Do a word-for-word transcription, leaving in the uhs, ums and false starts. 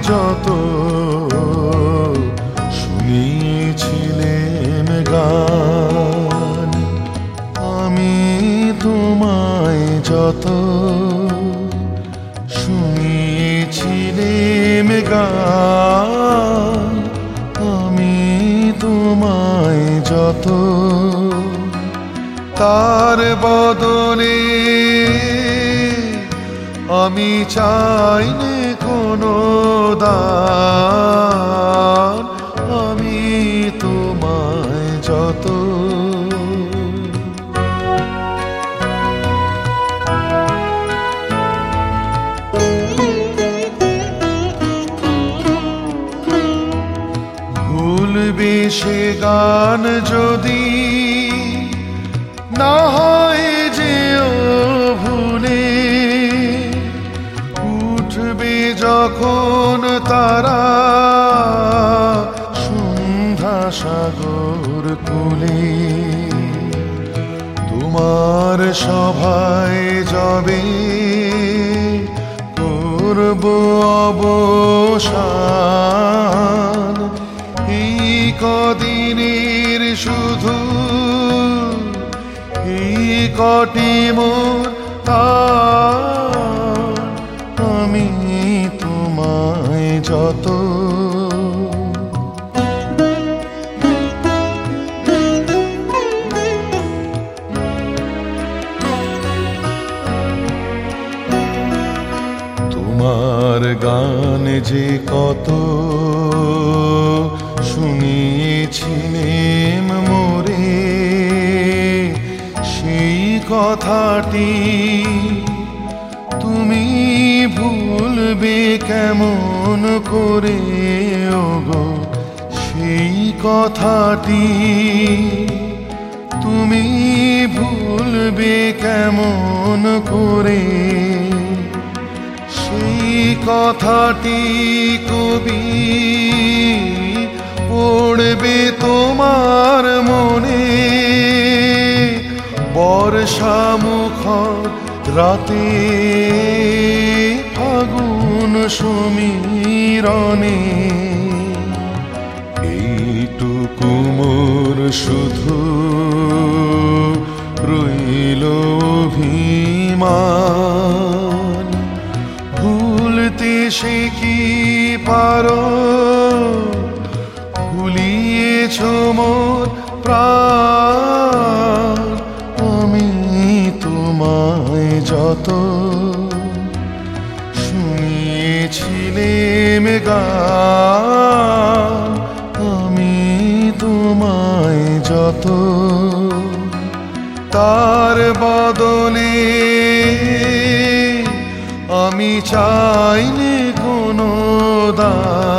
যত শুনিয়েছিলেম গান, আমি তোমায় যত শুনিয়েছিলেম গান, আমি তোমায় যত তার বদলে আমি চাইনি কোনো দান, আমি তোমায় যত ভুলবে সে গান যদি না হয় যেও ভুলে, উঠবে যখন তারা সন্ধ্যা সাগর কূলে, তোমার সভায় যাবে করব অবসান, এই কদিনের শুধু এই কটি মোর তার, আমি তোমায় যত তোমার গান যে কত শুনিয়েছিলেম মোরে, সেই কথাটি তুমি ভুলবে কেমন করে ওগো, সেই কথাটি তুমি ভুলবে কেমন করে, সেই কথাটি কবি পড়বে তোমার মনে, বর্ষা মুখর রাতে ফাগুন সমীরণে, এইটুকু মোর শুধু রইল অভিমান, ভুলতে সে কি পারো, ভুলিয়েছ মোর প্রাণ, আমি তোমায় যত শুনিয়েছিলেম গান, আমি তোমায় যত তার বদলে আমি চাইনি কোনো দান,